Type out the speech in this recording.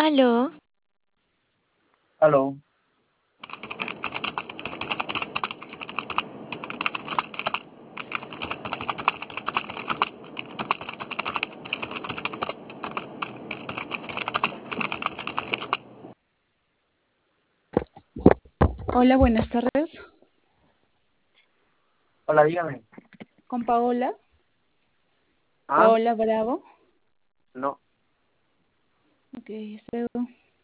Aló, Aló, Hola, buenas tardes. hola, dígame. Con Paola. Ah, Paola Bravo. no, Ok, espero.